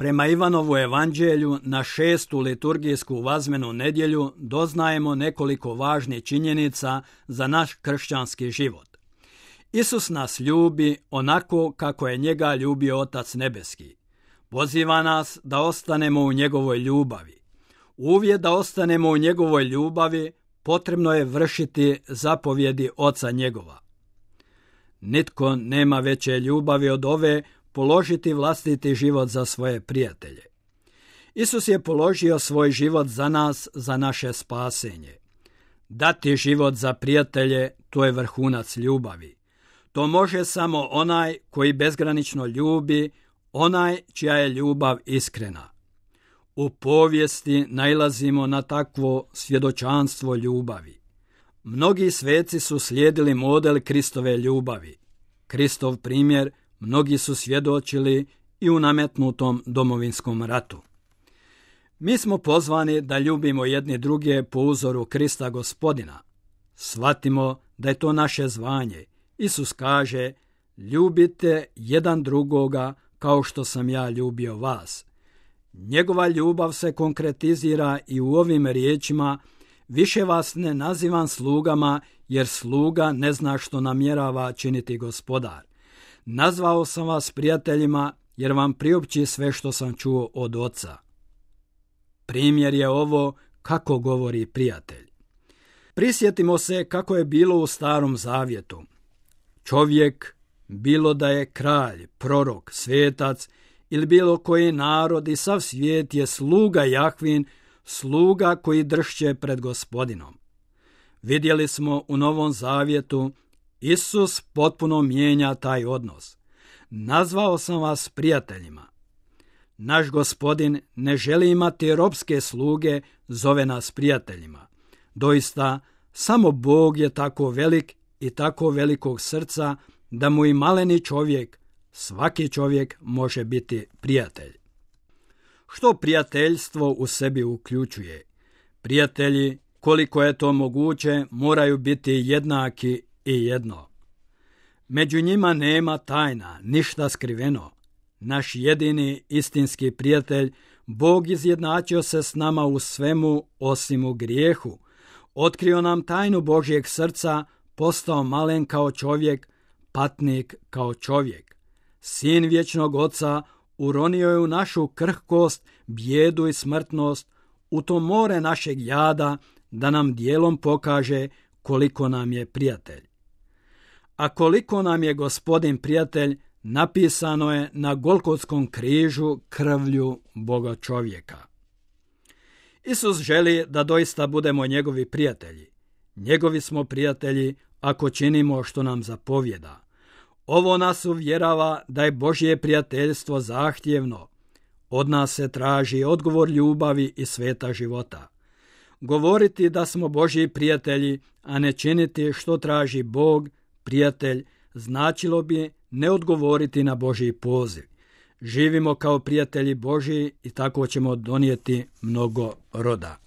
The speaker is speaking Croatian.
Prema Ivanovu evanđelju na 6. liturgijsku vazmenu nedjelju doznajemo nekoliko važnih činjenica za naš kršćanski život. Isus nas ljubi onako kako je njega ljubio Otac nebeski. Poziva nas da ostanemo u njegovoj ljubavi. Uvjet da ostanemo u njegovoj ljubavi potrebno je vršiti zapovjedi Oca njegova. Nitko nema veće ljubavi od ove položiti vlastiti život za svoje prijatelje. Isus je položio svoj život za nas, za naše spasenje. Dati život za prijatelje, to je vrhunac ljubavi. To može samo onaj koji bezgranično ljubi, onaj čija je ljubav iskrena. U povijesti nailazimo na takvo svjedočanstvo ljubavi. Mnogi sveci su slijedili model Kristove ljubavi. Kristov primjer mnogi su svjedočili i u nametnutom domovinskom ratu. Mi smo pozvani da ljubimo jedni druge po uzoru Krista Gospodina. Shvatimo da je to naše zvanje. Isus kaže, ljubite jedan drugoga kao što sam ja ljubio vas. Njegova ljubav se konkretizira i u ovim riječima, više vas ne nazivam slugama, jer sluga ne zna što namjerava činiti gospodar. Nazvao sam vas prijateljima, jer vam priopći sve što sam čuo od Oca. Primjer je ovo kako govori prijatelj. Prisjetimo se kako je bilo u Starom Zavjetu. Čovjek, bilo da je kralj, prorok, svetac ili bilo koji narod i sav svijet je sluga Jahvin, sluga koji dršće pred Gospodinom. Vidjeli smo u Novom Zavjetu, Isus potpuno mijenja taj odnos. Nazvao sam vas prijateljima. Naš Gospodin ne želi imati robske sluge, zove nas prijateljima. Doista, samo Bog je tako velik i tako velikog srca da mu i maleni čovjek, svaki čovjek može biti prijatelj. Što prijateljstvo u sebi uključuje? Prijatelji, koliko je to moguće, moraju biti jednaki i jedno. Među njima nema tajna, ništa skriveno. Naš jedini istinski prijatelj, Bog izjednačio se s nama u svemu osim u grijehu. Otkrio nam tajnu Božjeg srca, postao malen kao čovjek, patnik kao čovjek. Sin vječnog Oca uronio je u našu krhkost, bijedu i smrtnost, u to more našeg jada, da nam dijelom pokaže koliko nam je prijatelj. A koliko nam je Gospodin prijatelj, napisano je na Golgotskom križu krvlju Boga čovjeka. Isus želi da doista budemo njegovi prijatelji. Njegovi smo prijatelji ako činimo što nam zapovjeda. Ovo nas uvjerava da je Božje prijateljstvo zahtjevno. Od nas se traži odgovor ljubavi i sveta života. Govoriti da smo Božji prijatelji, a ne činiti što traži Bog, prijatelj, značilo bi ne odgovoriti na Božji poziv. Živimo kao prijatelji Božji i tako ćemo donijeti mnogo roda.